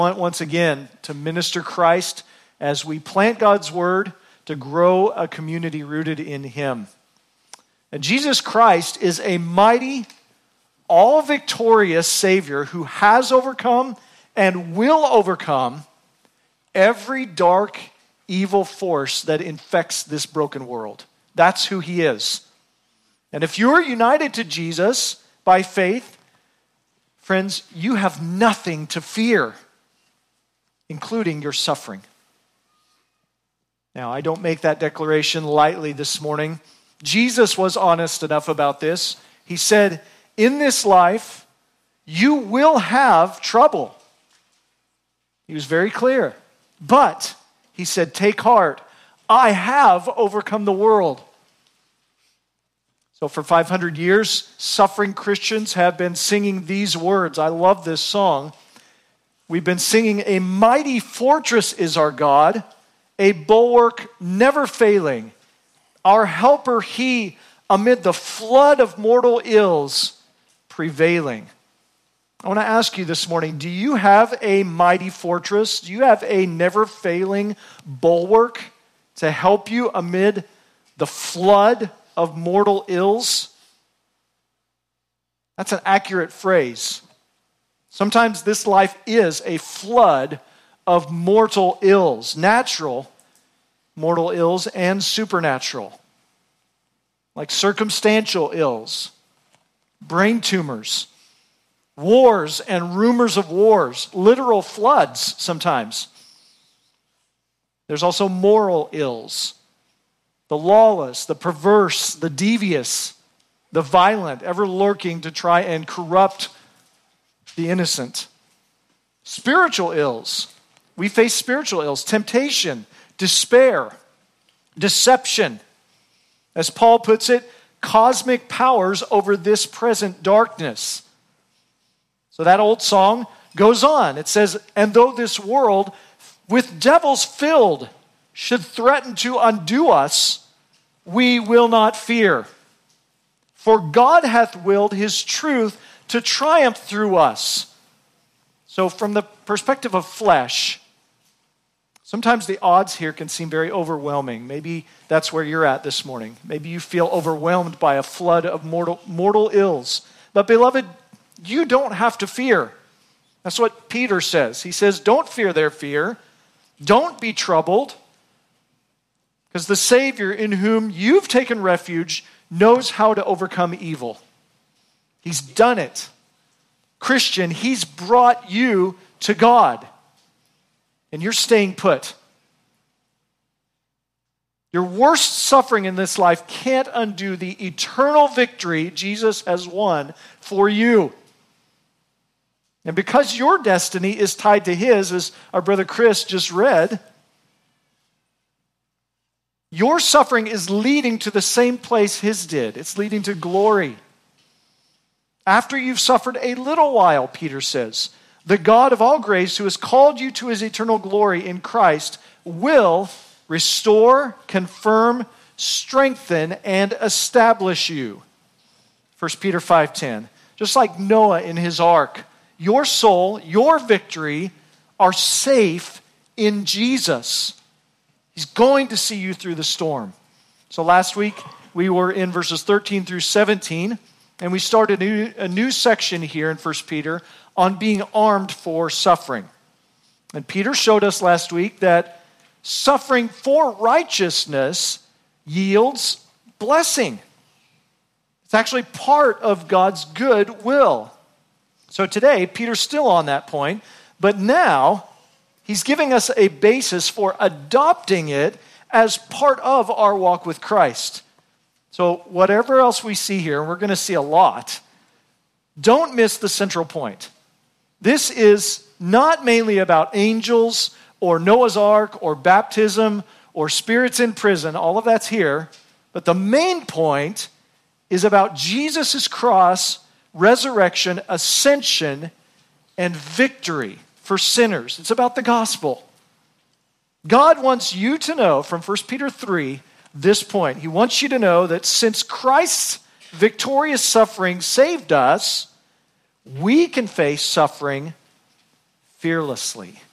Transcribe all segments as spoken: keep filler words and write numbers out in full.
want once again to minister Christ as we plant God's word to grow a community rooted in him. And Jesus Christ is a mighty, all-victorious Savior who has overcome and will overcome every dark, evil force that infects this broken world. That's who he is. And if you're united to Jesus by faith, friends, you have nothing to fear, including your suffering. Now, I don't make that declaration lightly this morning. Jesus was honest enough about this. He said, in this life, you will have trouble. He was very clear. But, he said, take heart. I have overcome the world. So for five hundred years, suffering Christians have been singing these words. I love this song. We've been singing, a mighty fortress is our God, a bulwark never failing. Our helper he, amid the flood of mortal ills, prevailing. I want to ask you this morning, do you have a mighty fortress? Do you have a never failing bulwark to help you amid the flood of mortal ills? That's an accurate phrase. Sometimes this life is a flood of mortal ills, natural mortal ills and supernatural, like circumstantial ills, brain tumors, wars and rumors of wars, literal floods sometimes. There's also moral ills, the lawless, the perverse, the devious, the violent, ever lurking to try and corrupt the innocent. Spiritual ills. We face spiritual ills, temptation, despair, deception. As Paul puts it, cosmic powers over this present darkness. So that old song goes on. It says, and though this world with devils filled should threaten to undo us, we will not fear. For God hath willed his truth to triumph through us. So from the perspective of flesh, sometimes the odds here can seem very overwhelming. Maybe that's where you're at this morning. Maybe you feel overwhelmed by a flood of mortal, mortal ills. But beloved, you don't have to fear. That's what Peter says. He says, don't fear their fear. Don't be troubled. Because the Savior in whom you've taken refuge knows how to overcome evil. He's done it. Christian, he's brought you to God. And you're staying put. Your worst suffering in this life can't undo the eternal victory Jesus has won for you. And because your destiny is tied to his, as our brother Chris just read, your suffering is leading to the same place his did. It's leading to glory. After you've suffered a little while, Peter says, the God of all grace, who has called you to his eternal glory in Christ, will restore, confirm, strengthen, and establish you. First Peter five ten. Just like Noah in his ark, your soul, your victory are safe in Jesus. He's going to see you through the storm. So last week, we were in verses thirteen through seventeen, and we started a new, a new section here in First Peter on being armed for suffering. And Peter showed us last week that suffering for righteousness yields blessing. It's actually part of God's good will. So today, Peter's still on that point, but now he's giving us a basis for adopting it as part of our walk with Christ. So whatever else we see here, and we're going to see a lot, don't miss the central point. This is not mainly about angels or Noah's Ark or baptism or spirits in prison. All of that's here. But the main point is about Jesus' cross, resurrection, ascension, and victory for sinners. It's about the gospel. God wants you to know from First Peter three this point. He wants you to know that since Christ's victorious suffering saved us, we can face suffering fearlessly.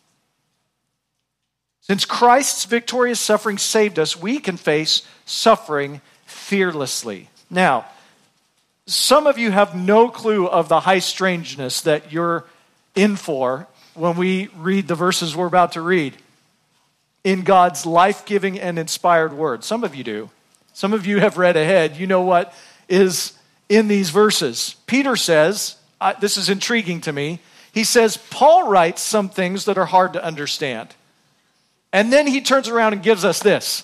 Since Christ's victorious suffering saved us, we can face suffering fearlessly. Now, some of you have no clue of the high strangeness that you're in for when we read the verses we're about to read in God's life-giving and inspired word. Some of you do. Some of you have read ahead. You know what is in these verses. Peter says, uh, this is intriguing to me, he says, Paul writes some things that are hard to understand. And then he turns around and gives us this.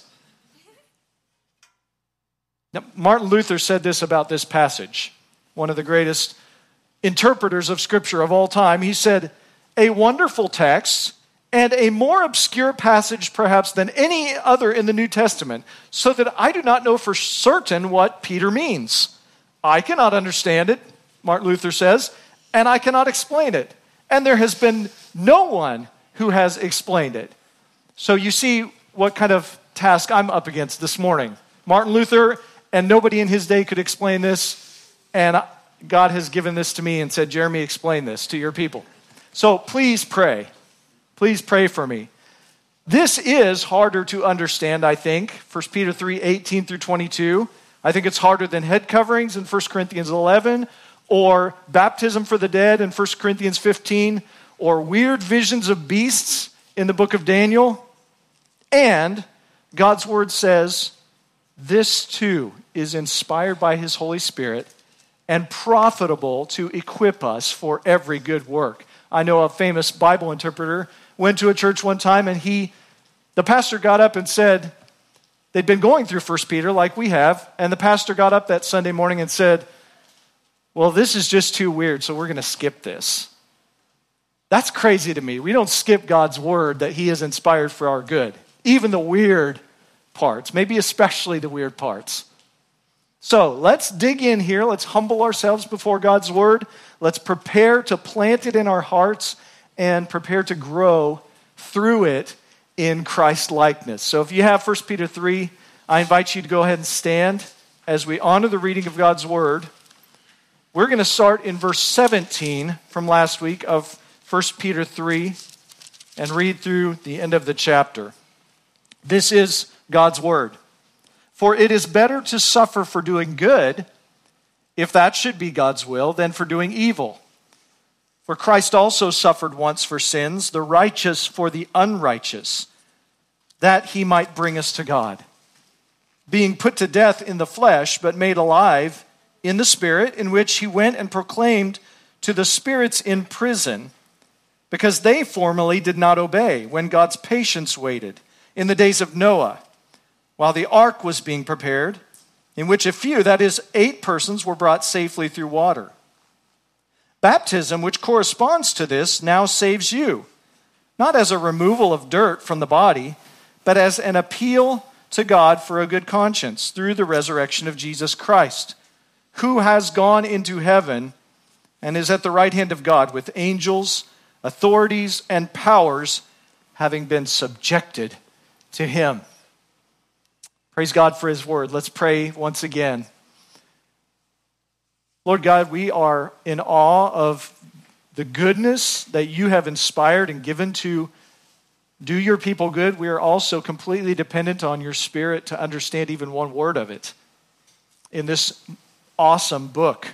Now, Martin Luther said this about this passage, one of the greatest interpreters of Scripture of all time. He said, a wonderful text and a more obscure passage perhaps than any other in the New Testament, so that I do not know for certain what Peter means. I cannot understand it, Martin Luther says, and I cannot explain it. And there has been no one who has explained it. So you see what kind of task I'm up against this morning. Martin Luther and nobody in his day could explain this, and God has given this to me and said, Jeremy, explain this to your people. So please pray. Please pray for me. This is harder to understand, I think. First Peter three, eighteen through twenty-two. I think it's harder than head coverings in First Corinthians eleven, or baptism for the dead in First Corinthians fifteen, or weird visions of beasts in the book of Daniel. And God's word says, this too is inspired by his Holy Spirit and profitable to equip us for every good work. I know a famous Bible interpreter went to a church one time, and he, the pastor got up and said, they'd been going through First Peter like we have, and the pastor got up that Sunday morning and said, well, this is just too weird, so we're going to skip this. That's crazy to me. We don't skip God's word that he has inspired for our good, even the weird parts, maybe especially the weird parts. So let's dig in here. Let's humble ourselves before God's word. Let's prepare to plant it in our hearts and prepare to grow through it in Christ likeness. So if you have First Peter three, I invite you to go ahead and stand as we honor the reading of God's word. We're going to start in verse seventeen from last week of First Peter three and read through the end of the chapter. This is God's word. For it is better to suffer for doing good, if that should be God's will, than for doing evil. For Christ also suffered once for sins, the righteous for the unrighteous, that he might bring us to God. Being put to death in the flesh, but made alive in the Spirit, in which he went and proclaimed to the spirits in prison, because they formerly did not obey, when God's patience waited in the days of Noah, while the ark was being prepared, in which a few, that is, eight persons, were brought safely through water. Baptism, which corresponds to this, now saves you, not as a removal of dirt from the body, but as an appeal to God for a good conscience through the resurrection of Jesus Christ, who has gone into heaven and is at the right hand of God with angels, authorities, and powers having been subjected to him. Praise God for his word. Let's pray once again. Lord God, we are in awe of the goodness that you have inspired and given to do your people good. We are also completely dependent on your Spirit to understand even one word of it in this awesome book.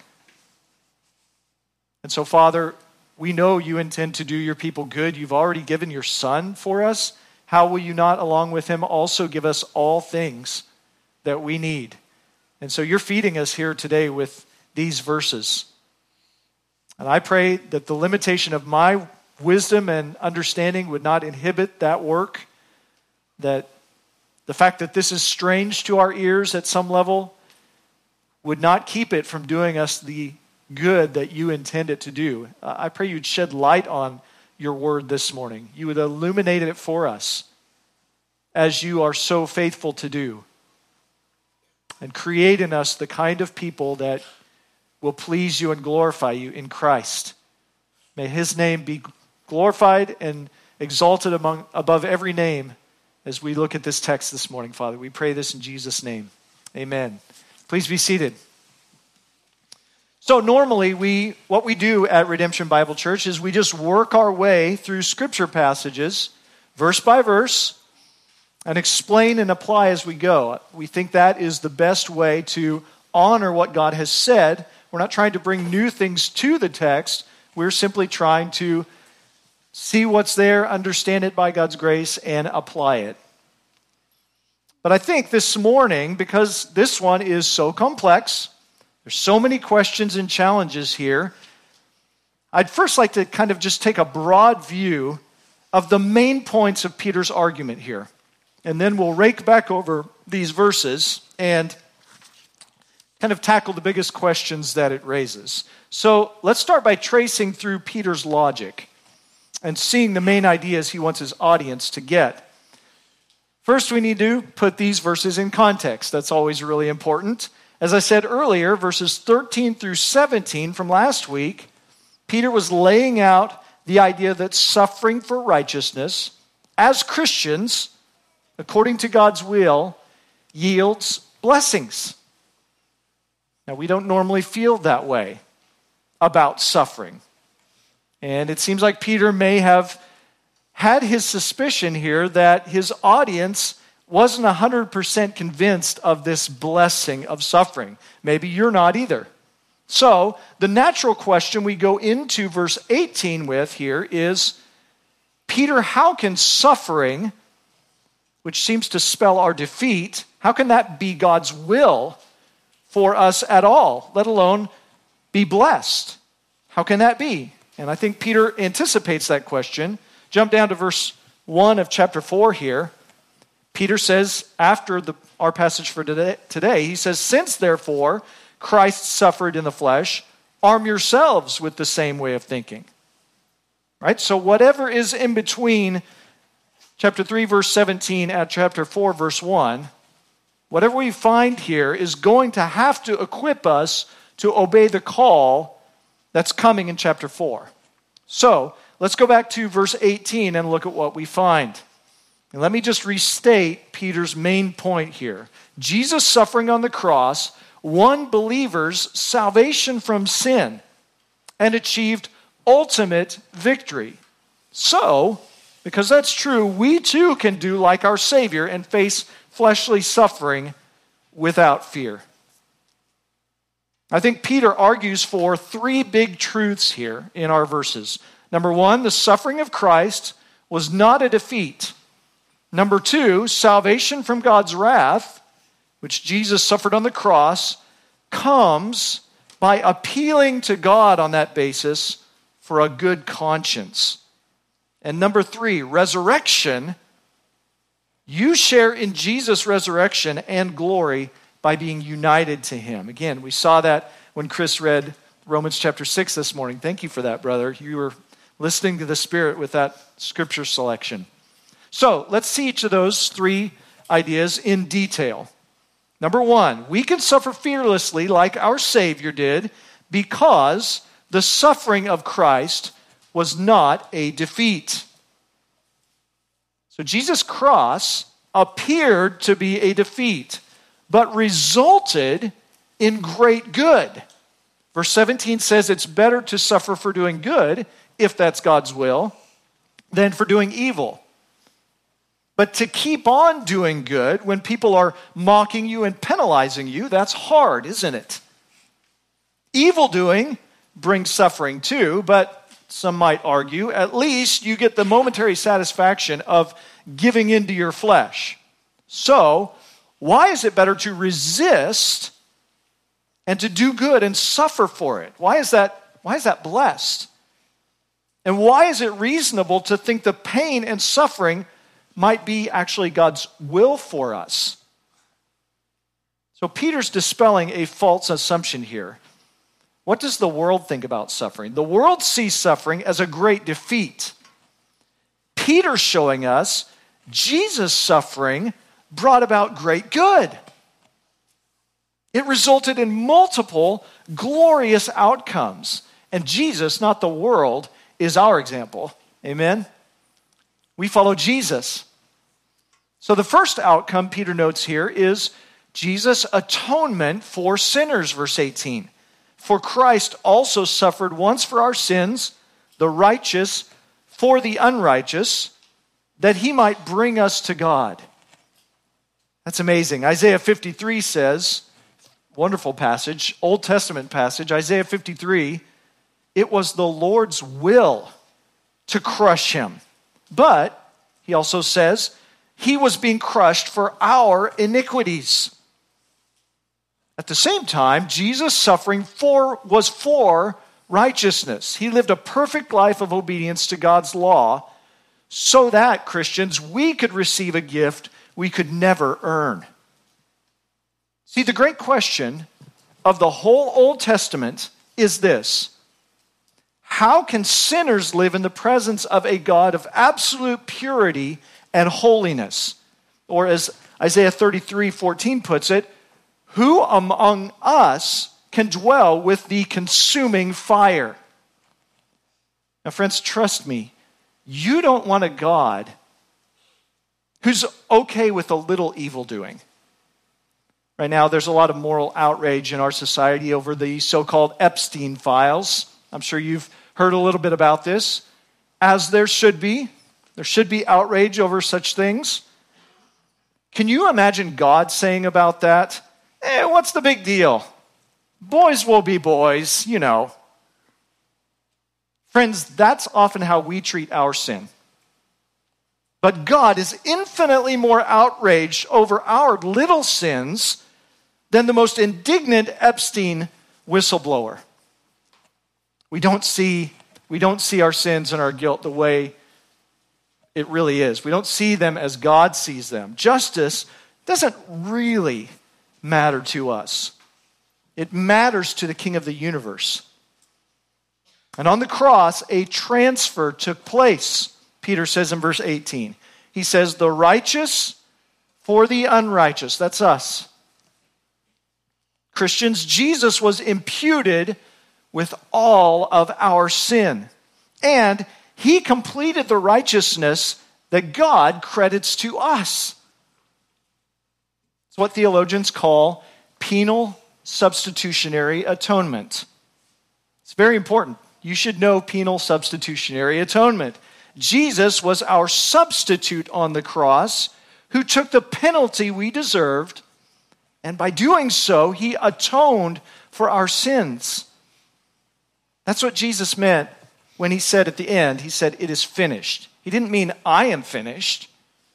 And so, Father, we know you intend to do your people good. You've already given your Son for us. How will you not, along with him, also give us all things that we need? And so you're feeding us here today with these verses. And I pray that the limitation of my wisdom and understanding would not inhibit that work, that the fact that this is strange to our ears at some level would not keep it from doing us the good that you intend it to do. I pray you'd shed light on your word this morning. You would illuminate it for us as you are so faithful to do. And create in us the kind of people that will please you and glorify you in Christ. May his name be glorified and exalted among above every name as we look at this text this morning, Father. We pray this in Jesus' name. Amen. Please be seated. So normally, we what we do at Redemption Bible Church is we just work our way through scripture passages, verse by verse, and explain and apply as we go. We think that is the best way to honor what God has said. We're not trying to bring new things to the text. We're simply trying to see what's there, understand it by God's grace, and apply it. But I think this morning, because this one is so complex, there's so many questions and challenges here, I'd first like to kind of just take a broad view of the main points of Peter's argument here. And then we'll rake back over these verses and kind of tackle the biggest questions that it raises. So let's start by tracing through Peter's logic and seeing the main ideas he wants his audience to get. First, we need to put these verses in context. That's always really important. As I said earlier, verses thirteen through seventeen from last week, Peter was laying out the idea that suffering for righteousness, as Christians, according to God's will, yields blessings. Now, we don't normally feel that way about suffering. And it seems like Peter may have had his suspicion here that his audience wasn't one hundred percent convinced of this blessing of suffering. Maybe you're not either. So, the natural question we go into verse eighteen with here is, Peter, how can suffering, which seems to spell our defeat, how can that be God's will for us at all, let alone be blessed? How can that be? And I think Peter anticipates that question. Jump down to verse one of chapter four here. Peter says, after the, our passage for today, today, he says, since therefore Christ suffered in the flesh, arm yourselves with the same way of thinking. Right? So whatever is in between chapter three, verse seventeen, and chapter four, verse one, whatever we find here is going to have to equip us to obey the call that's coming in chapter four. So, let's go back to verse eighteen and look at what we find. And let me just restate Peter's main point here. Jesus' suffering on the cross won believers salvation from sin and achieved ultimate victory. So, because that's true, we too can do like our Savior and face fleshly suffering without fear. I think Peter argues for three big truths here in our verses. Number one, the suffering of Christ was not a defeat. Number two, salvation from God's wrath, which Jesus suffered on the cross, comes by appealing to God on that basis for a good conscience. And number three, resurrection. You share in Jesus' resurrection and glory by being united to him. Again, we saw that when Chris read Romans chapter six this morning. Thank you for that, brother. You were listening to the Spirit with that scripture selection. So, let's see each of those three ideas in detail. Number one, we can suffer fearlessly like our Savior did because the suffering of Christ was not a defeat. So Jesus' cross appeared to be a defeat, but resulted in great good. Verse seventeen says it's better to suffer for doing good, if that's God's will, than for doing evil. But to keep on doing good when people are mocking you and penalizing you, that's hard, isn't it? Evil doing brings suffering too, but some might argue, at least you get the momentary satisfaction of giving into your flesh. So, why is it better to resist and to do good and suffer for it? Why is that, why is that blessed? And why is it reasonable to think the pain and suffering might be actually God's will for us? So Peter's dispelling a false assumption here. What does the world think about suffering? The world sees suffering as a great defeat. Peter's showing us Jesus' suffering brought about great good. It resulted in multiple glorious outcomes. And Jesus, not the world, is our example. Amen? We follow Jesus. So the first outcome Peter notes here is Jesus' atonement for sinners, verse eighteen. For Christ also suffered once for our sins, the righteous for the unrighteous, that he might bring us to God. That's amazing. Isaiah fifty-three says, wonderful passage, Old Testament passage, Isaiah fifty-three, it was the Lord's will to crush him. But, he also says, he was being crushed for our iniquities. At the same time, Jesus' suffering for was for righteousness. He lived a perfect life of obedience to God's law so that, Christians, we could receive a gift we could never earn. See, the great question of the whole Old Testament is this: how can sinners live in the presence of a God of absolute purity and holiness? Or as Isaiah thirty-three fourteen puts it, who among us can dwell with the consuming fire? Now, friends, trust me, you don't want a God who's okay with a little evil doing. Right now, there's a lot of moral outrage in our society over the so-called Epstein files. I'm sure you've heard a little bit about this, as there should be. There should be outrage over such things. Can you imagine God saying about that, eh, what's the big deal? Boys will be boys, you know. Friends, that's often how we treat our sin. But God is infinitely more outraged over our little sins than the most indignant Epstein whistleblower. We don't see, we don't see our sins and our guilt the way it really is. We don't see them as God sees them. Justice doesn't really matter to us. It matters to the King of the universe. And on the cross, a transfer took place. Peter says in verse eighteen, he says, the righteous for the unrighteous. That's us. Christians, Jesus was imputed with all of our sin. And he completed the righteousness that God credits to us. It's what theologians call penal substitutionary atonement. It's very important. You should know penal substitutionary atonement. Jesus was our substitute on the cross who took the penalty we deserved, and by doing so, he atoned for our sins. That's what Jesus meant when he said at the end, he said, it is finished. He didn't mean I am finished.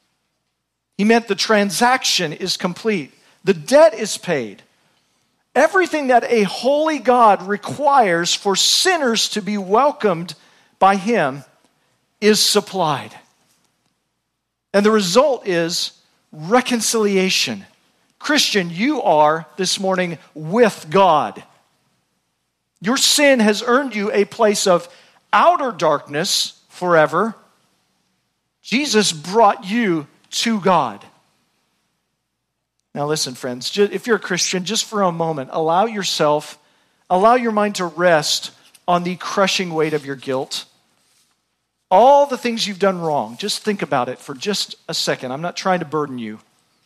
He meant the transaction is complete. The debt is paid. Everything that a holy God requires for sinners to be welcomed by him is supplied. And the result is reconciliation. Christian, you are this morning with God. Your sin has earned you a place of outer darkness forever. Jesus brought you to God. Now listen, friends, if you're a Christian, just for a moment, allow yourself, allow your mind to rest on the crushing weight of your guilt. All the things you've done wrong, just think about it for just a second. I'm not trying to burden you.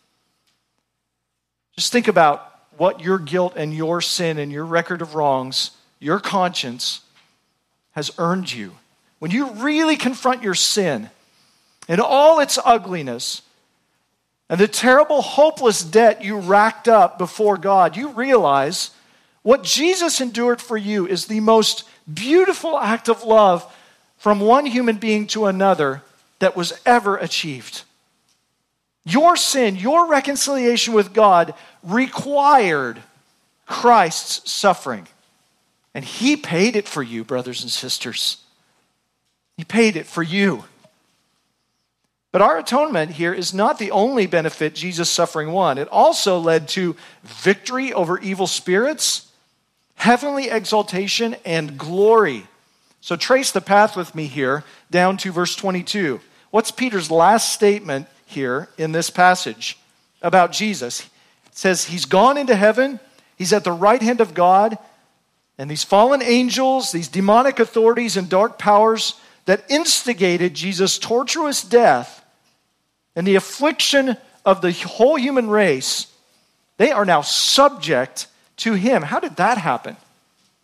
Just think about what your guilt and your sin and your record of wrongs, your conscience has earned you. When you really confront your sin and all its ugliness and the terrible, hopeless debt you racked up before God, you realize what Jesus endured for you is the most beautiful act of love from one human being to another that was ever achieved. Your sin, your reconciliation with God required Christ's suffering. And he paid it for you, brothers and sisters. He paid it for you. But our atonement here is not the only benefit Jesus' suffering won. It also led to victory over evil spirits, heavenly exaltation, and glory. So trace the path with me here down to verse twenty-two. What's Peter's last statement here in this passage about Jesus? It says he's gone into heaven, he's at the right hand of God, and these fallen angels, these demonic authorities and dark powers that instigated Jesus' torturous death and the affliction of the whole human race, they are now subject to him. How did that happen?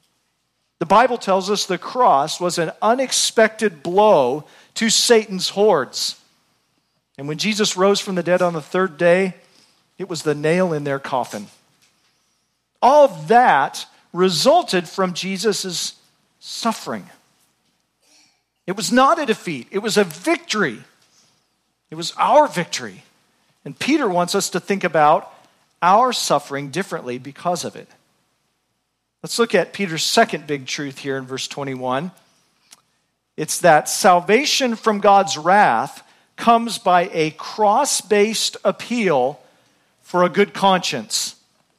The Bible tells us the cross was an unexpected blow to Satan's hordes. And when Jesus rose from the dead on the third day, it was the nail in their coffin. All of that resulted from Jesus' suffering. It was not a defeat. It was a victory. It was our victory. And Peter wants us to think about our suffering differently because of it. Let's look at Peter's second big truth here in verse twenty-one. It's that salvation from God's wrath comes by a cross-based appeal for a good conscience.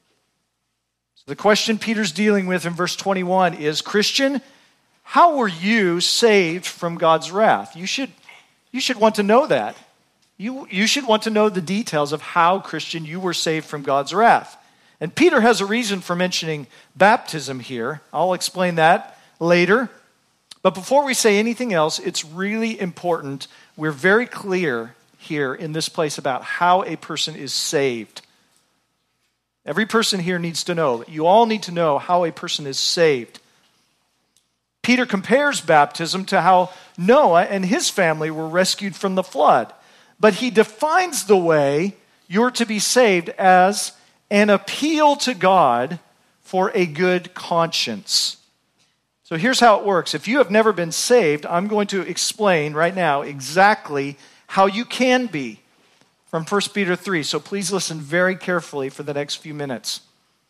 So the question Peter's dealing with in verse twenty-one is, Christian, how were you saved from God's wrath? You should, you should want to know that. You, you should want to know the details of how, Christian, you were saved from God's wrath. And Peter has a reason for mentioning baptism here. I'll explain that later. But before we say anything else, it's really important we're very clear here in this place about how a person is saved. Every person here needs to know. You all need to know how a person is saved. Peter compares baptism to how Noah and his family were rescued from the flood. But he defines the way you're to be saved as an appeal to God for a good conscience. So here's how it works. If you have never been saved, I'm going to explain right now exactly how you can be from First Peter three. So please listen very carefully for the next few minutes.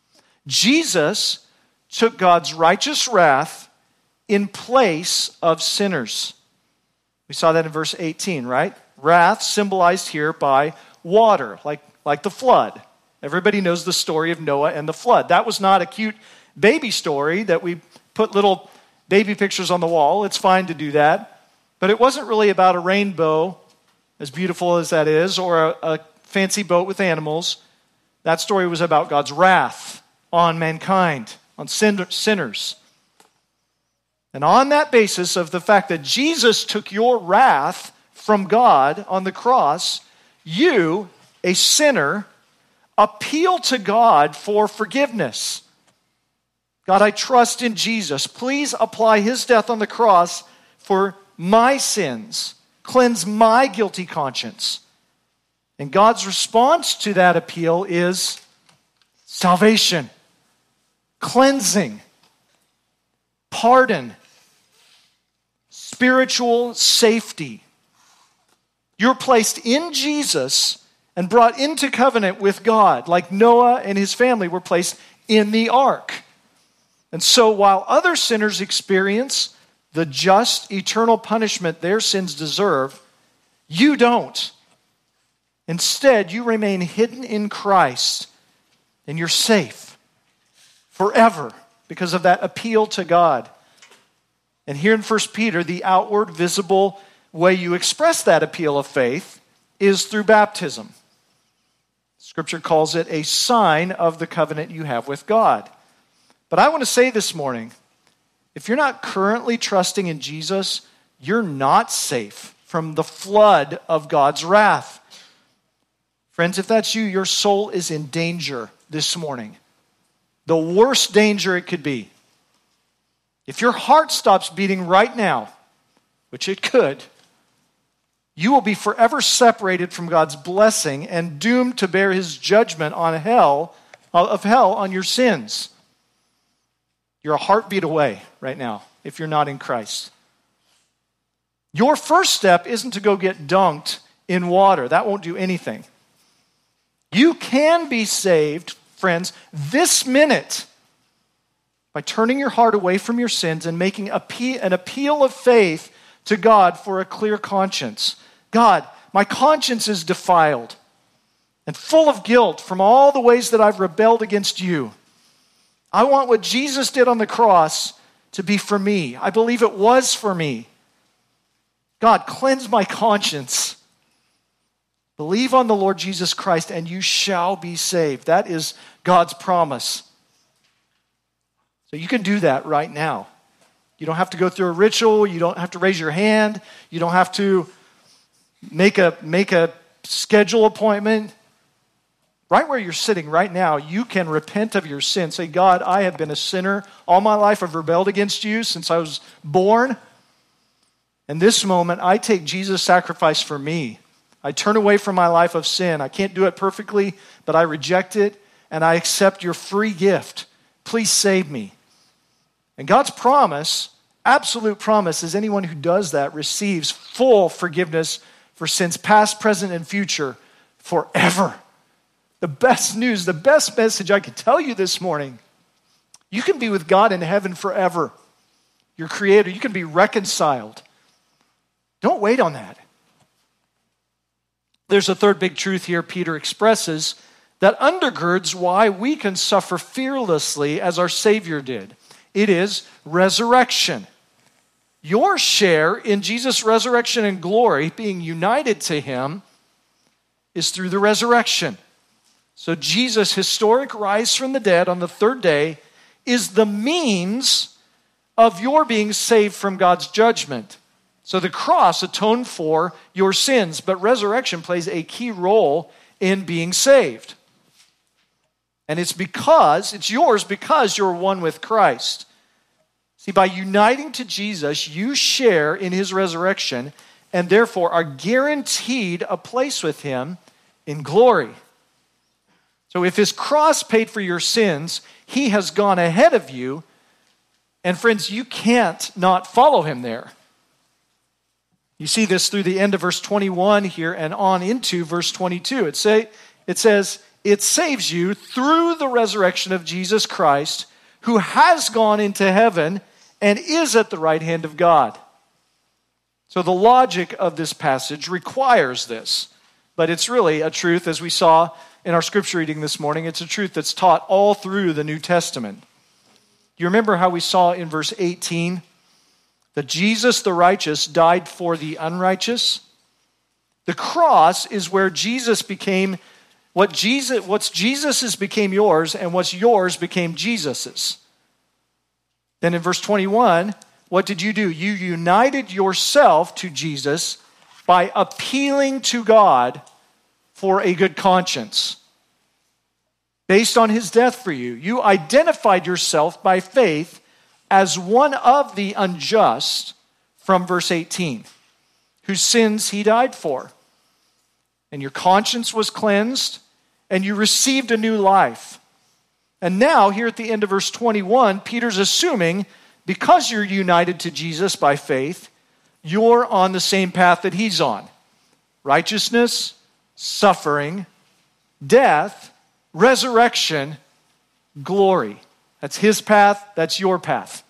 Jesus took God's righteous wrath in place of sinners. We saw that in verse eighteen, right? Wrath symbolized here by water, like, like the flood. Everybody knows the story of Noah and the flood. That was not a cute baby story that we put little baby pictures on the wall. It's fine to do that. But it wasn't really about a rainbow, as beautiful as that is, or a, a fancy boat with animals. That story was about God's wrath on mankind, on sin, sinners. And on that basis of the fact that Jesus took your wrath from God on the cross, you, a sinner, appeal to God for forgiveness. God, I trust in Jesus. Please apply his death on the cross for my sins. Cleanse my guilty conscience. And God's response to that appeal is salvation, cleansing, pardon, spiritual safety. You're placed in Jesus and brought into covenant with God, like Noah and his family were placed in the ark. And so while other sinners experience the just eternal punishment their sins deserve, you don't. Instead, you remain hidden in Christ, and you're safe forever because of that appeal to God. And here in First Peter, the outward, visible way you express that appeal of faith is through baptism. Scripture calls it a sign of the covenant you have with God. But I want to say this morning, if you're not currently trusting in Jesus, you're not safe from the flood of God's wrath. Friends, if that's you, your soul is in danger this morning. The worst danger it could be. If your heart stops beating right now, which it could, you will be forever separated from God's blessing and doomed to bear his judgment on hell, of hell on your sins. You're a heartbeat away right now if you're not in Christ. Your first step isn't to go get dunked in water. That won't do anything. You can be saved, friends, this minute by turning your heart away from your sins and making an appeal of faith to God for a clear conscience. God, my conscience is defiled and full of guilt from all the ways that I've rebelled against you. I want what Jesus did on the cross to be for me. I believe it was for me. God, cleanse my conscience. Believe on the Lord Jesus Christ and you shall be saved. That is God's promise. So you can do that right now. You don't have to go through a ritual. You don't have to raise your hand. You don't have to make a, make a schedule appointment. right where you're sitting right now, you can repent of your sin. Say, God, I have been a sinner. All my life I've rebelled against you since I was born. And this moment, I take Jesus' sacrifice for me. I turn away from my life of sin. I can't do it perfectly, but I reject it, and I accept your free gift. Please save me. And God's promise, absolute promise, is anyone who does that receives full forgiveness for sins past, present, and future forever. The best news, the best message I could tell you this morning, you can be with God in heaven forever. Your Creator, you can be reconciled. Don't wait on that. There's a third big truth here Peter expresses that undergirds why we can suffer fearlessly as our Savior did. It is resurrection. Your share in Jesus' resurrection and glory, being united to Him, is through the resurrection. So Jesus' historic rise from the dead on the third day is the means of your being saved from God's judgment. So the cross atoned for your sins, but resurrection plays a key role in being saved. And it's because, it's yours because you're one with Christ. See, by uniting to Jesus, you share in His resurrection and therefore are guaranteed a place with Him in glory. So if His cross paid for your sins, He has gone ahead of you. And friends, you can't not follow Him there. You see this through the end of verse twenty-one here and on into verse twenty-two. It, say, it says, it saves you through the resurrection of Jesus Christ, who has gone into heaven and is at the right hand of God. So the logic of this passage requires this. But it's really a truth, as we saw in our scripture reading this morning, it's a truth that's taught all through the New Testament. You remember how we saw in verse eighteen that Jesus the righteous died for the unrighteous? The cross is where Jesus became, what Jesus, what's Jesus's became yours, and what's yours became Jesus's. Then in verse twenty-one, what did you do? You united yourself to Jesus by appealing to God for a good conscience. Based on His death for you, you identified yourself by faith as one of the unjust from verse eighteen, whose sins He died for. And your conscience was cleansed, and you received a new life. And now, here at the end of verse twenty-one, Peter's assuming, because you're united to Jesus by faith, you're on the same path that He's on. Righteousness, suffering, death, resurrection, glory. That's His path, that's your path.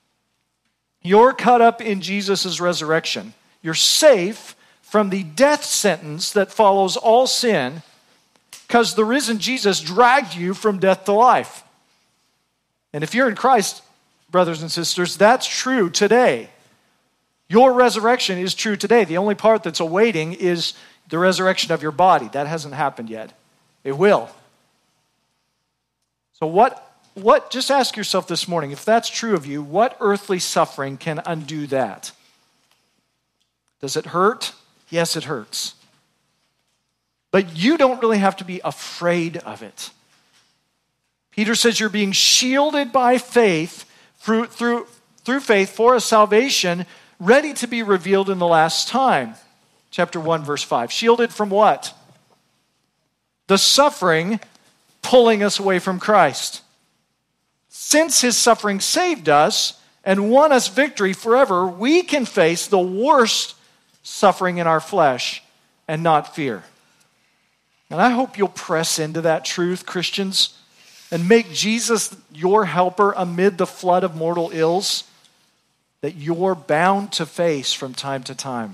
You're caught up in Jesus' resurrection. You're safe from the death sentence that follows all sin because the risen Jesus dragged you from death to life. And if you're in Christ, brothers and sisters, that's true today. Your resurrection is true today. The only part that's awaiting is the resurrection of your body. That hasn't happened yet. It will. So what, what, just ask yourself this morning, if that's true of you, what earthly suffering can undo that? Does it hurt? Yes, it hurts. But you don't really have to be afraid of it. Peter says you're being shielded by faith through, through, through faith for a salvation ready to be revealed in the last time. Chapter one, verse five. Shielded from what? The suffering pulling us away from Christ. Since His suffering saved us and won us victory forever, we can face the worst suffering in our flesh and not fear. And I hope you'll press into that truth, Christians, and make Jesus your helper amid the flood of mortal ills that you're bound to face from time to time.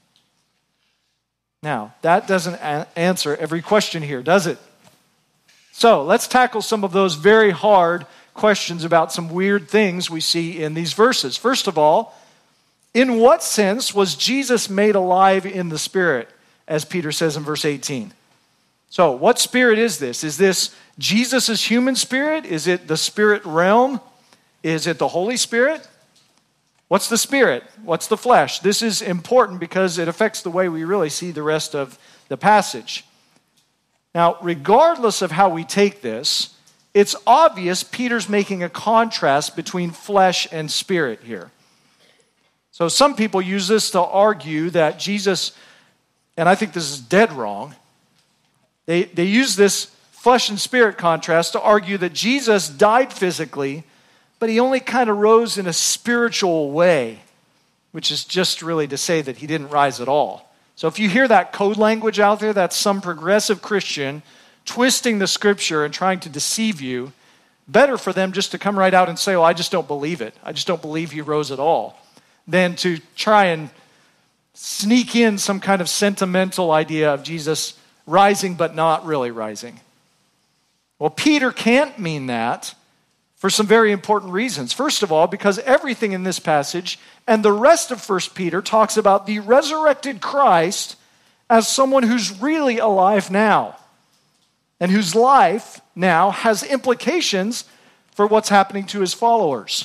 Now, that doesn't a- answer every question here, does it? So let's tackle some of those very hard questions about some weird things we see in these verses. First of all, in what sense was Jesus made alive in the Spirit, as Peter says in verse eighteen? So what spirit is this? Is this Jesus' human spirit? Is it the spirit realm? Is it the Holy Spirit? What's the spirit? What's the flesh? This is important because it affects the way we really see the rest of the passage. Now, regardless of how we take this, it's obvious Peter's making a contrast between flesh and spirit here. So some people use this to argue that Jesus, and I think this is dead wrong, they, they use this flesh and spirit contrast to argue that Jesus died physically, but he only kind of rose in a spiritual way, which is just really to say that he didn't rise at all. So if you hear that code language out there, that's some progressive Christian twisting the scripture and trying to deceive you. Better for them just to come right out and say, well, I just don't believe it. I just don't believe he rose at all, than to try and sneak in some kind of sentimental idea of Jesus rising but not really rising. Well, Peter can't mean that for some very important reasons. First of all, because everything in this passage and the rest of First Peter talks about the resurrected Christ as someone who's really alive now and whose life now has implications for what's happening to his followers.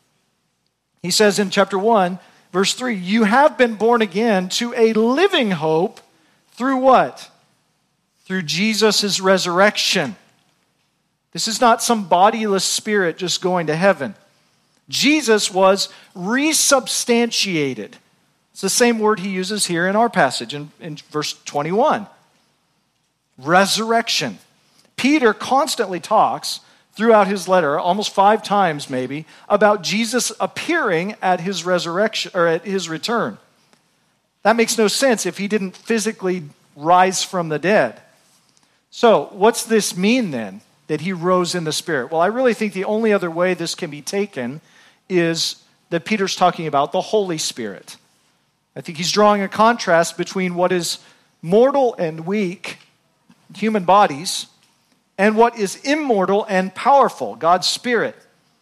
He says in chapter one, verse three, you have been born again to a living hope through what? Through Jesus' resurrection. This is not some bodiless spirit just going to heaven. Jesus was resubstantiated. It's the same word he uses here in our passage in, in verse twenty-one. Resurrection. Peter constantly talks throughout his letter, almost five times maybe, about Jesus appearing at his resurrection or at his return. That makes no sense if he didn't physically rise from the dead. So, what's this mean then, that he rose in the Spirit? Well, I really think the only other way this can be taken is that Peter's talking about the Holy Spirit. I think he's drawing a contrast between what is mortal and weak, human bodies, and what is immortal and powerful, God's Spirit.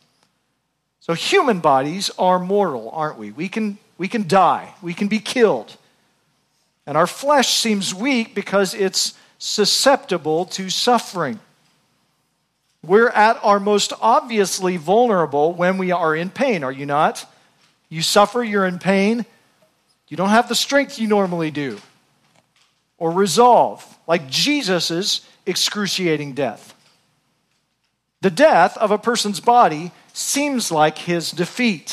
So human bodies are mortal, aren't we? We can, we can die. We can be killed. And our flesh seems weak because it's susceptible to suffering. We're at our most obviously vulnerable when we are in pain, are you not? You suffer, you're in pain. You don't have the strength you normally do. Or resolve, like Jesus' excruciating death. The death of a person's body seems like his defeat.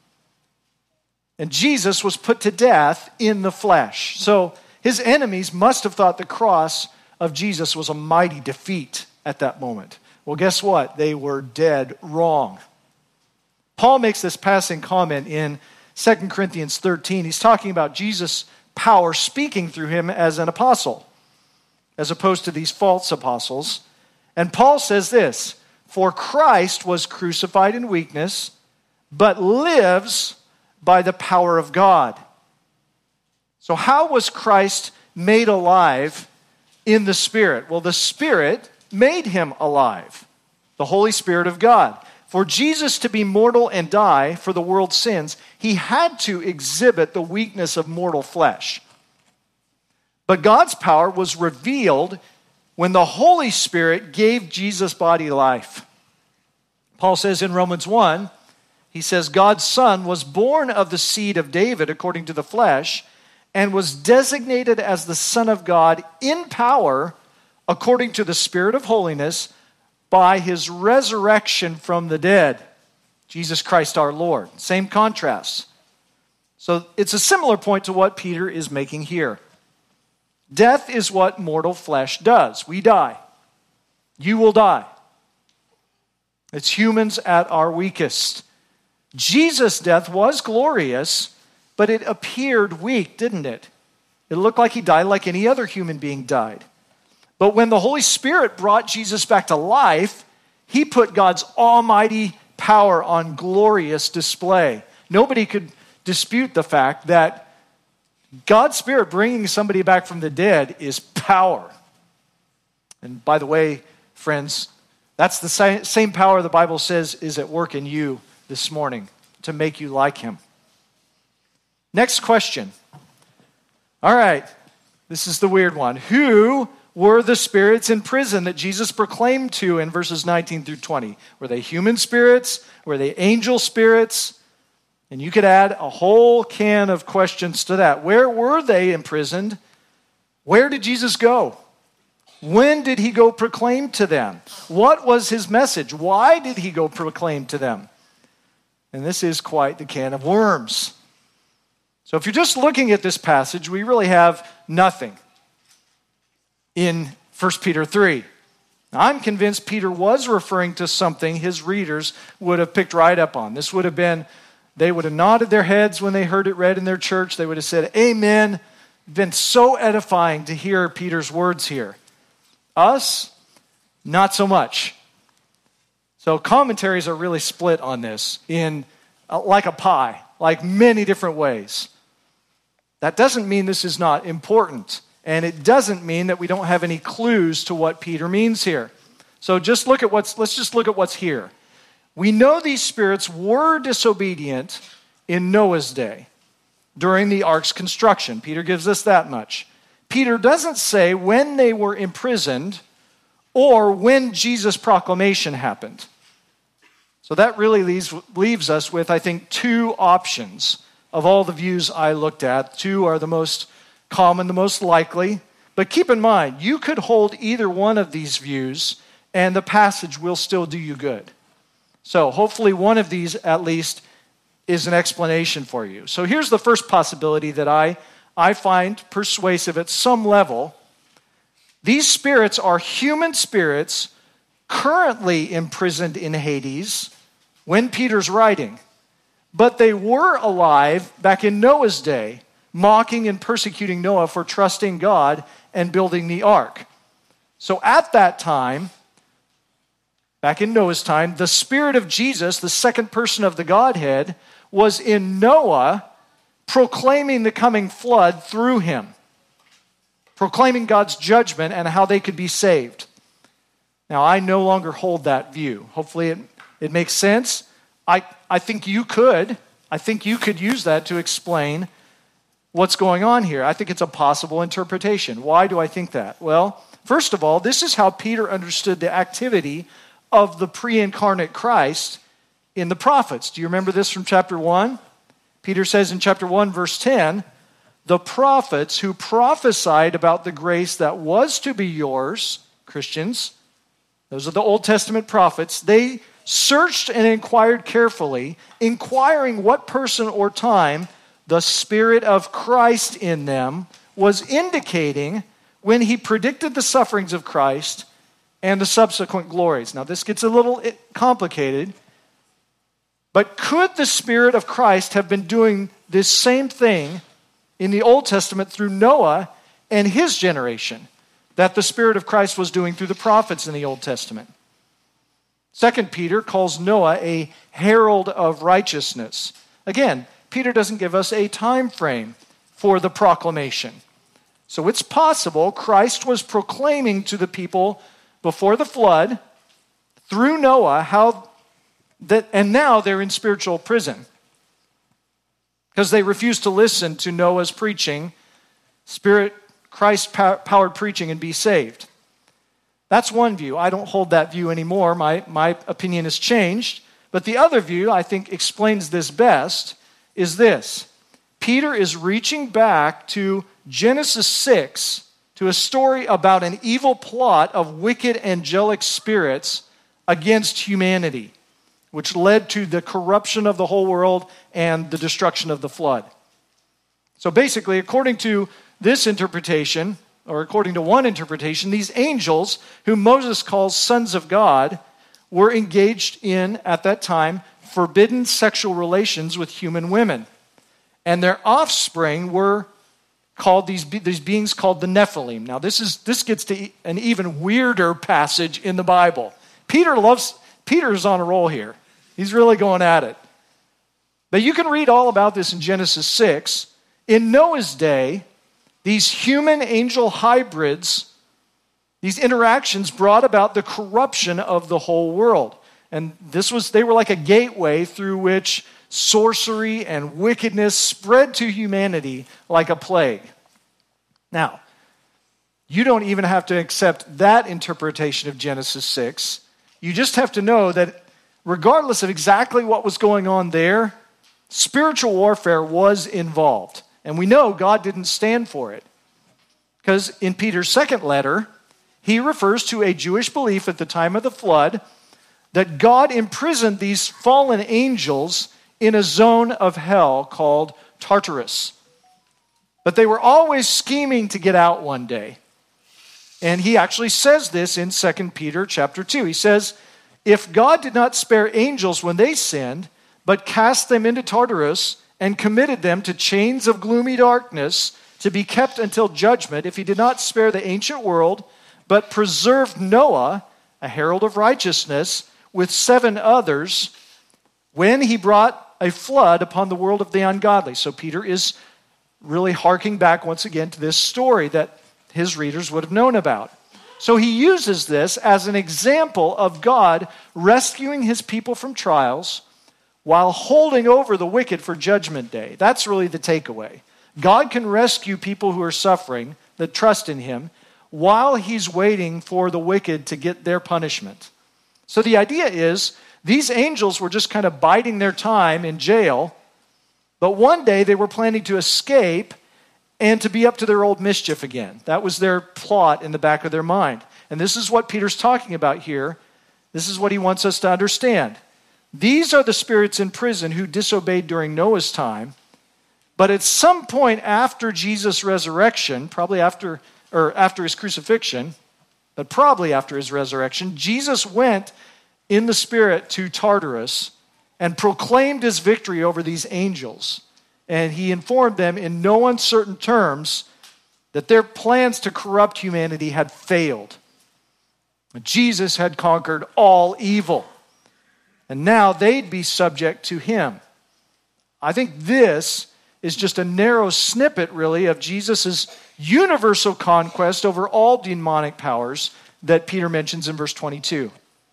And Jesus was put to death in the flesh. So his enemies must have thought the cross of Jesus was a mighty defeat at that moment. Well, guess what? They were dead wrong. Paul makes this passing comment in Second Corinthians thirteen. He's talking about Jesus' power speaking through him as an apostle, as opposed to these false apostles. And Paul says this, for Christ was crucified in weakness, but lives by the power of God. So how was Christ made alive in the Spirit? Well, the Spirit made him alive, the Holy Spirit of God. For Jesus to be mortal and die for the world's sins, he had to exhibit the weakness of mortal flesh. But God's power was revealed when the Holy Spirit gave Jesus' body life. Paul says in Romans one, he says, God's Son was born of the seed of David according to the flesh, and was designated as the Son of God in power according to the Spirit of holiness by his resurrection from the dead, Jesus Christ our Lord. Same contrast. So it's a similar point to what Peter is making here. Death is what mortal flesh does. We die. You will die. It's humans at our weakest. Jesus' death was glorious, but it appeared weak, didn't it? It looked like he died like any other human being died. But when the Holy Spirit brought Jesus back to life, he put God's almighty power on glorious display. Nobody could dispute the fact that God's Spirit bringing somebody back from the dead is power. And by the way, friends, that's the same power the Bible says is at work in you this morning to make you like him. Next question. All right, this is the weird one. Who were the spirits in prison that Jesus proclaimed to in verses nineteen through twenty? Were they human spirits? Were they angel spirits? And you could add a whole can of questions to that. Where were they imprisoned? Where did Jesus go? When did he go proclaim to them? What was his message? Why did he go proclaim to them? And this is quite the can of worms. So if you're just looking at this passage, we really have nothing in First Peter three. Now, I'm convinced Peter was referring to something his readers would have picked right up on. This would have been, they would have nodded their heads when they heard it read in their church. They would have said, amen. Been so edifying to hear Peter's words here. Us, not so much. So commentaries are really split on this in uh, like a pie, like many different ways. That doesn't mean this is not important. And it doesn't mean that we don't have any clues to what Peter means here. So just look at what's, let's just look at what's here. We know these spirits were disobedient in Noah's day during the ark's construction. Peter gives us that much. Peter doesn't say when they were imprisoned or when Jesus' proclamation happened. So that really leaves, leaves us with, I think, two options of all the views I looked at. Two are the most common, the most likely. But keep in mind, you could hold either one of these views and the passage will still do you good. So hopefully one of these at least is an explanation for you. So here's the first possibility that I, I find persuasive at some level. These spirits are human spirits currently imprisoned in Hades when Peter's writing. But they were alive back in Noah's day, mocking and persecuting Noah for trusting God and building the ark. So at that time, back in Noah's time, the Spirit of Jesus, the second person of the Godhead, was in Noah proclaiming the coming flood through him, proclaiming God's judgment and how they could be saved. Now, I no longer hold that view. Hopefully it, it makes sense. I, I think you could. I think you could use that to explain what's going on here. I think it's a possible interpretation. Why do I think that? Well, first of all, this is how Peter understood the activity of the pre-incarnate Christ in the prophets. Do you remember this from chapter one? Peter says in chapter one, verse ten, the prophets who prophesied about the grace that was to be yours, Christians, those are the Old Testament prophets, they searched and inquired carefully, inquiring what person or time the Spirit of Christ in them was indicating when he predicted the sufferings of Christ and the subsequent glories. Now, this gets a little complicated, but could the Spirit of Christ have been doing this same thing in the Old Testament through Noah and his generation that the Spirit of Christ was doing through the prophets in the Old Testament? Second Peter calls Noah a herald of righteousness. Again, Peter doesn't give us a time frame for the proclamation. So it's possible Christ was proclaiming to the people before the flood through Noah how that, and now they're in spiritual prison because they refused to listen to Noah's preaching, Spirit, Christ-powered preaching, and be saved. That's one view. I don't hold that view anymore. My, my opinion has changed. But the other view, I think, explains this best, is this. Peter is reaching back to Genesis six, to a story about an evil plot of wicked angelic spirits against humanity, which led to the corruption of the whole world and the destruction of the flood. So basically, according to this interpretation, or according to one interpretation, these angels, whom Moses calls sons of God, were engaged in, at that time, forbidden sexual relations with human women. And their offspring were called these, these beings called the Nephilim. Now, this is this gets to an even weirder passage in the Bible. Peter loves, Peter's on a roll here. He's really going at it. But you can read all about this in Genesis six. In Noah's day, these human-angel hybrids, these interactions brought about the corruption of the whole world. And this was, they were like a gateway through which sorcery and wickedness spread to humanity like a plague. Now, you don't even have to accept that interpretation of Genesis six. You just have to know that regardless of exactly what was going on there, spiritual warfare was involved. And we know God didn't stand for it. Because in Peter's second letter, he refers to a Jewish belief at the time of the flood that God imprisoned these fallen angels in a zone of hell called Tartarus. But they were always scheming to get out one day. And he actually says this in Second Peter chapter two. He says, if God did not spare angels when they sinned, but cast them into Tartarus and committed them to chains of gloomy darkness to be kept until judgment, if he did not spare the ancient world, but preserved Noah, a herald of righteousness, with seven others, when he brought a flood upon the world of the ungodly. So Peter is really harking back once again to this story that his readers would have known about. So he uses this as an example of God rescuing his people from trials while holding over the wicked for judgment day. That's really the takeaway. God can rescue people who are suffering, that trust in him, while he's waiting for the wicked to get their punishment. So the idea is, these angels were just kind of biding their time in jail, but one day they were planning to escape and to be up to their old mischief again. That was their plot in the back of their mind. And this is what Peter's talking about here. This is what he wants us to understand. These are the spirits in prison who disobeyed during Noah's time, but at some point after Jesus' resurrection, probably after or after his crucifixion, but probably after his resurrection, Jesus went in the Spirit to Tartarus and proclaimed his victory over these angels. And he informed them in no uncertain terms that their plans to corrupt humanity had failed. Jesus had conquered all evil. And now they'd be subject to him. I think this is just a narrow snippet, really, of Jesus' universal conquest over all demonic powers that Peter mentions in verse twenty-two.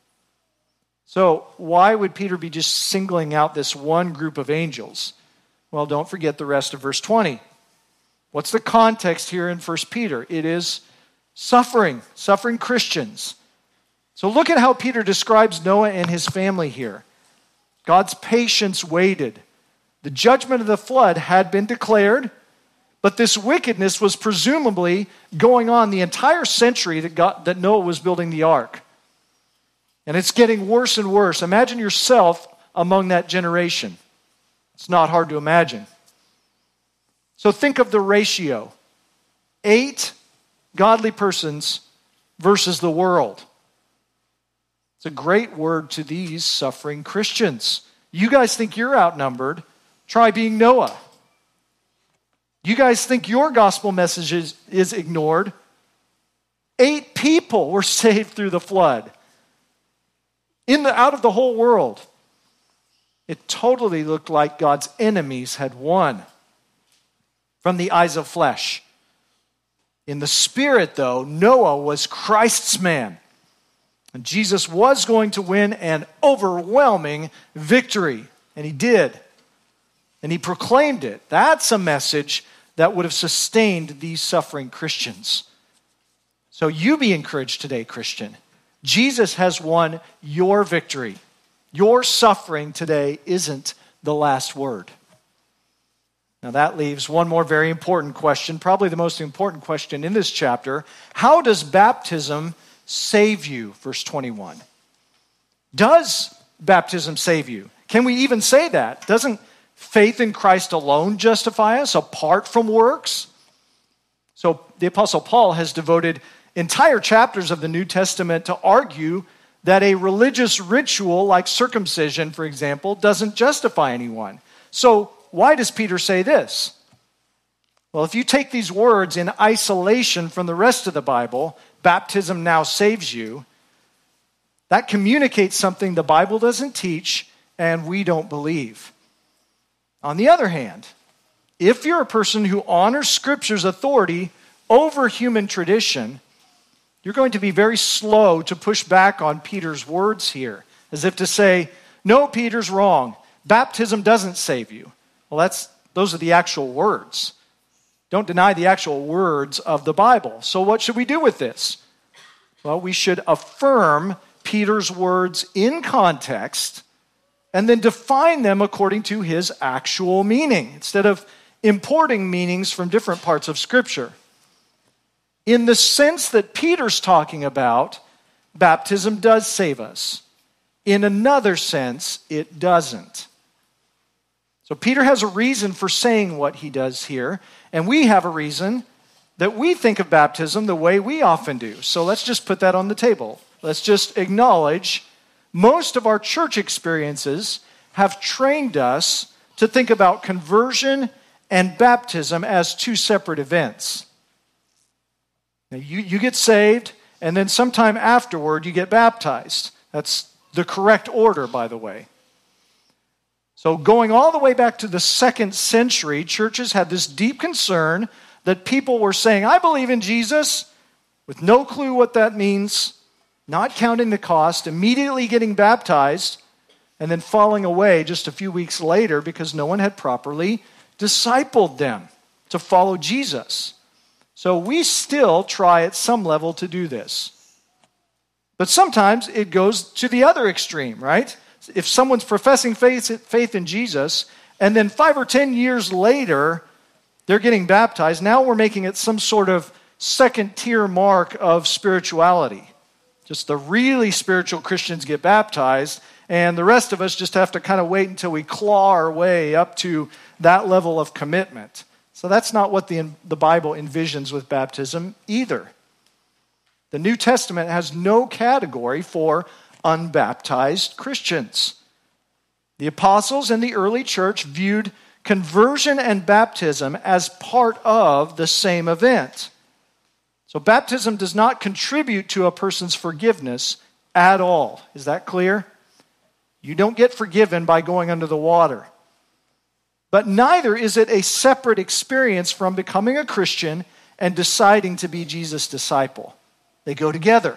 So why would Peter be just singling out this one group of angels? Well, don't forget the rest of verse twenty. What's the context here in First Peter? It is suffering, suffering Christians. So look at how Peter describes Noah and his family here. God's patience waited. The judgment of the flood had been declared, but this wickedness was presumably going on the entire century that, God, that Noah was building the ark. And it's getting worse and worse. Imagine yourself among that generation. It's not hard to imagine. So think of the ratio. Eight godly persons versus the world. It's a great word to these suffering Christians. You guys think you're outnumbered. Try being Noah. You guys think your gospel message is, is ignored. Eight people were saved through the flood. In the, out of the whole world. It totally looked like God's enemies had won from the eyes of flesh. In the spirit, though, Noah was Christ's man. And Jesus was going to win an overwhelming victory. And he did. And he proclaimed it. That's a message that would have sustained these suffering Christians. So you be encouraged today, Christian. Jesus has won your victory. Your suffering today isn't the last word. Now that leaves one more very important question, probably the most important question in this chapter. How does baptism save you? Verse twenty-one. Does baptism save you? Can we even say that? Doesn't faith in Christ alone justify us apart from works? So the Apostle Paul has devoted entire chapters of the New Testament to argue that a religious ritual like circumcision, for example, doesn't justify anyone. So why does Peter say this? Well, if you take these words in isolation from the rest of the Bible, baptism now saves you, that communicates something the Bible doesn't teach and we don't believe. On the other hand, if you're a person who honors Scripture's authority over human tradition, you're going to be very slow to push back on Peter's words here, as if to say, no, Peter's wrong. Baptism doesn't save you. Well, that's those are the actual words. Don't deny the actual words of the Bible. So what should we do with this? Well, we should affirm Peter's words in context and then define them according to his actual meaning, instead of importing meanings from different parts of Scripture. In the sense that Peter's talking about, baptism does save us. In another sense, it doesn't. So Peter has a reason for saying what he does here, and we have a reason that we think of baptism the way we often do. So let's just put that on the table. Let's just acknowledge most of our church experiences have trained us to think about conversion and baptism as two separate events. Now, you, you get saved, and then sometime afterward you get baptized. That's the correct order, by the way. So going all the way back to the second century, churches had this deep concern that people were saying, I believe in Jesus, with no clue what that means, not counting the cost, immediately getting baptized, and then falling away just a few weeks later because no one had properly discipled them to follow Jesus. So we still try at some level to do this. But sometimes it goes to the other extreme, right? If someone's professing faith, faith in Jesus, and then five or ten years later, they're getting baptized, now we're making it some sort of second-tier mark of spirituality. Just the really spiritual Christians get baptized, and the rest of us just have to kind of wait until we claw our way up to that level of commitment. So that's not what the, the Bible envisions with baptism either. The New Testament has no category for unbaptized Christians. The apostles and the early church viewed conversion and baptism as part of the same event. So baptism does not contribute to a person's forgiveness at all. Is that clear? You don't get forgiven by going under the water. But neither is it a separate experience from becoming a Christian and deciding to be Jesus' disciple. They go together.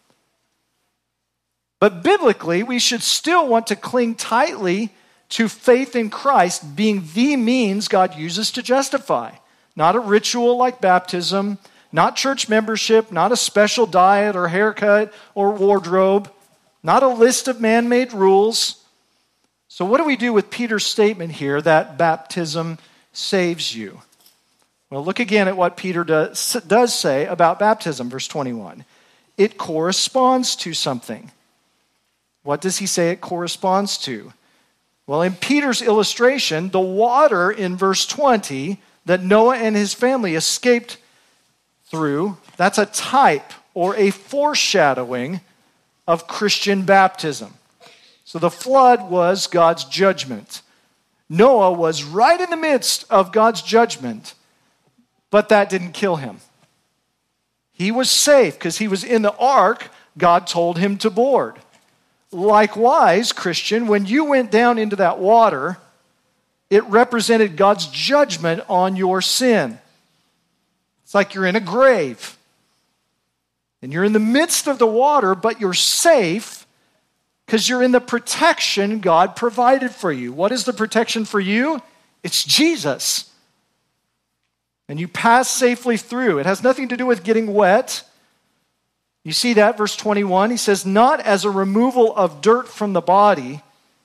But biblically, we should still want to cling tightly to faith in Christ being the means God uses to justify. Not a ritual like baptism, not church membership, not a special diet or haircut or wardrobe, not a list of man-made rules. So what do we do with Peter's statement here that baptism saves you? Well, look again at what Peter does, does say about baptism, verse twenty-one. It corresponds to something. What does he say it corresponds to? Well, in Peter's illustration, the water in verse twenty that Noah and his family escaped through, that's a type or a foreshadowing of Christian baptism. So the flood was God's judgment. Noah was right in the midst of God's judgment, but that didn't kill him. He was safe because he was in the ark God told him to board. Likewise, Christian, when you went down into that water, it represented God's judgment on your sin. It's like you're in a grave. And you're in the midst of the water, but you're safe because you're in the protection God provided for you. What is the protection for you? It's Jesus. And you pass safely through. It has nothing to do with getting wet. You see that, verse twenty-one, he says, not as a removal of dirt from the body,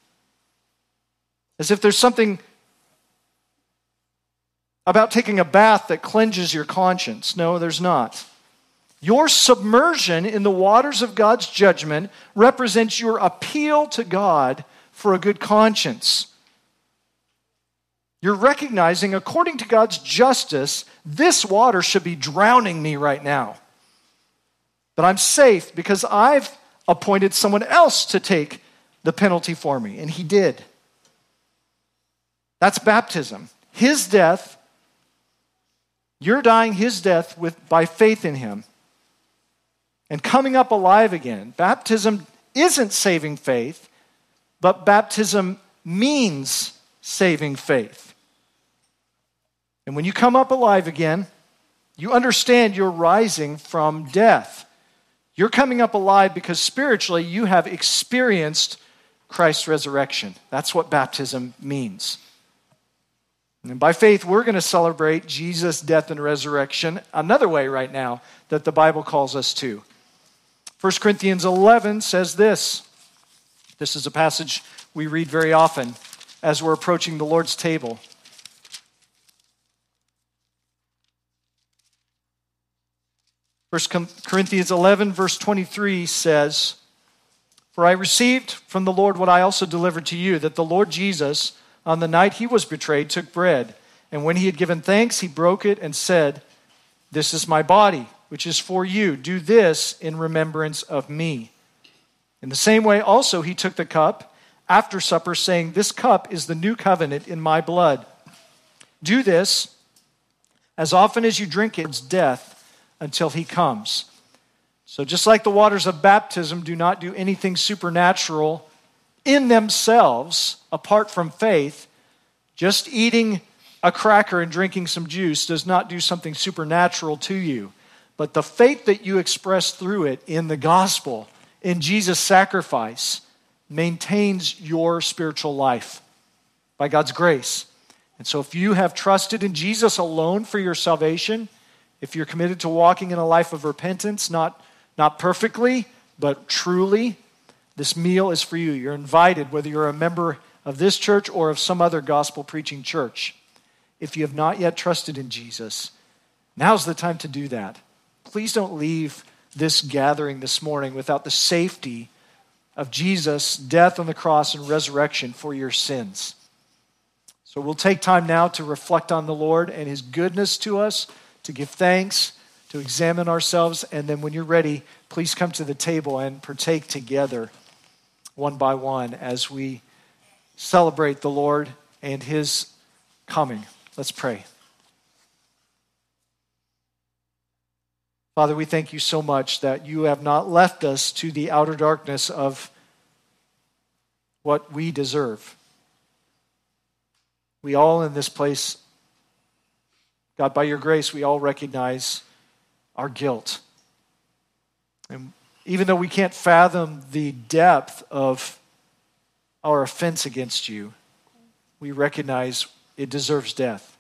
as if there's something about taking a bath that cleanses your conscience. No, there's not. Your submersion in the waters of God's judgment represents your appeal to God for a good conscience. You're recognizing, according to God's justice, this water should be drowning me right now. But I'm safe because I've appointed someone else to take the penalty for me, and he did. That's baptism. His death, you're dying his death with by faith in him and coming up alive again. Baptism isn't saving faith, but baptism means saving faith. And when you come up alive again, you understand you're rising from death. You're coming up alive because spiritually you have experienced Christ's resurrection. That's what baptism means. And by faith, we're going to celebrate Jesus' death and resurrection another way right now that the Bible calls us to. First Corinthians eleven says this. This is a passage we read very often as we're approaching the Lord's table. First Corinthians eleven, verse twenty-three says, "For I received from the Lord what I also delivered to you, that the Lord Jesus, on the night he was betrayed, took bread. And when he had given thanks, he broke it and said, 'This is my body, which is for you. Do this in remembrance of me.' In the same way also he took the cup after supper, saying, 'This cup is the new covenant in my blood. Do this as often as you drink its death until he comes.' So just like the waters of baptism do not do anything supernatural in themselves apart from faith, just eating a cracker and drinking some juice does not do something supernatural to you. But the faith that you express through it in the gospel, in Jesus' sacrifice, maintains your spiritual life by God's grace. And so if you have trusted in Jesus alone for your salvation, if you're committed to walking in a life of repentance, not, not perfectly, but truly, this meal is for you. You're invited, whether you're a member of this church or of some other gospel-preaching church. If you have not yet trusted in Jesus, now's the time to do that. Please don't leave this gathering this morning without the safety of Jesus' death on the cross and resurrection for your sins. So we'll take time now to reflect on the Lord and his goodness to us, to give thanks, to examine ourselves, and then when you're ready, please come to the table and partake together one by one as we celebrate the Lord and his coming. Let's pray. Father, we thank you so much that you have not left us to the outer darkness of what we deserve. We all in this place, God, by your grace, we all recognize our guilt. And even though we can't fathom the depth of our offense against you, we recognize it deserves death.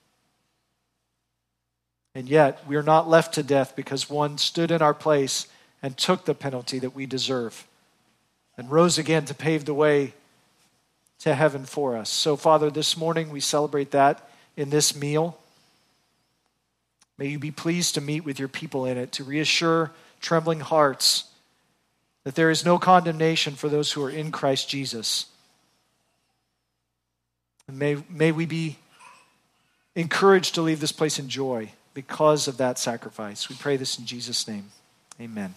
And yet, we are not left to death because one stood in our place and took the penalty that we deserve and rose again to pave the way to heaven for us. So, Father, this morning we celebrate that in this meal. May you be pleased to meet with your people in it, to reassure trembling hearts that there is no condemnation for those who are in Christ Jesus. And may, may we be encouraged to leave this place in joy because of that sacrifice. We pray this in Jesus' name. Amen.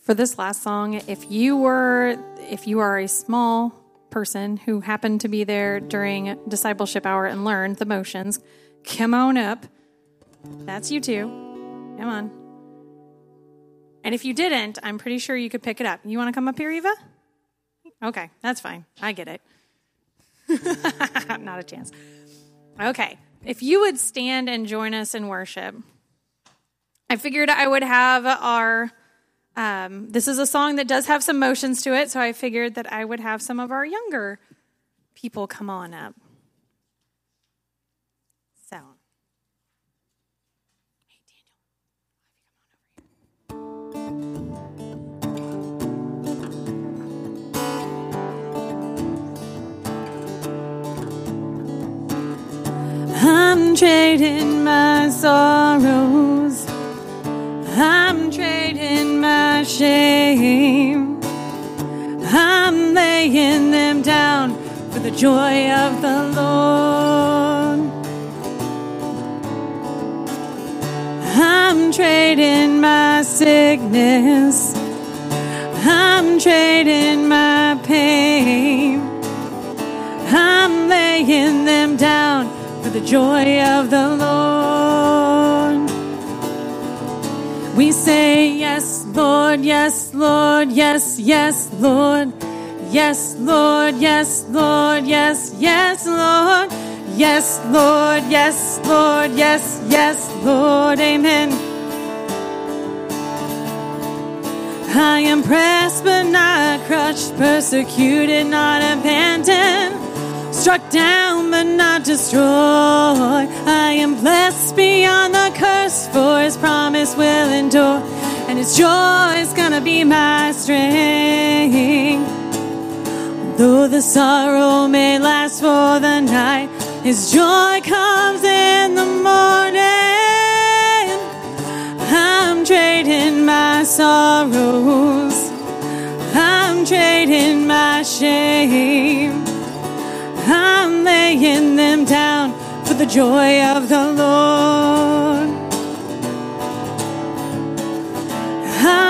For this last song, if you were, if you are a small person who happened to be there during discipleship hour and learned the motions, come on up. That's you too. Come on. And if you didn't, I'm pretty sure you could pick it up. You want to come up here, Eva? Okay, that's fine. I get it. Not a chance. Okay, if you would stand and join us in worship. I figured I would have our, um, this is a song that does have some motions to it, so I figured that I would have some of our younger people come on up. So, hey Daniel, I'm trading my sorrows. I'm trading my shame. I'm laying them down for the joy of the Lord. I'm trading my sickness. I'm trading my pain. I'm laying them down for the joy of the Lord. We say, yes, Lord, yes, Lord, yes, yes, Lord. Yes, Lord, yes, Lord, yes, yes, Lord. Yes, Lord, yes, Lord, yes, yes, Lord, amen. I am pressed but not crushed, persecuted, not abandoned. Struck down but not destroyed. I am blessed beyond the curse, for his promise will endure, and his joy is gonna be my strength. Though the sorrow may last for the night, his joy comes in the morning. I'm trading my sorrows. I'm trading my shame. I'm laying them down for the joy of the Lord.